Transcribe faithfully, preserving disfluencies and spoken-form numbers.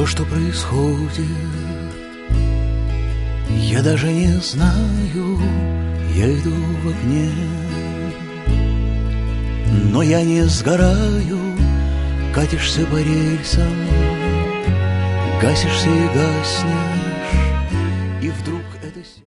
то, что происходит, я даже не знаю. Я иду в огне, но я не сгораю. Катишься по рельсам, гасишься и гаснет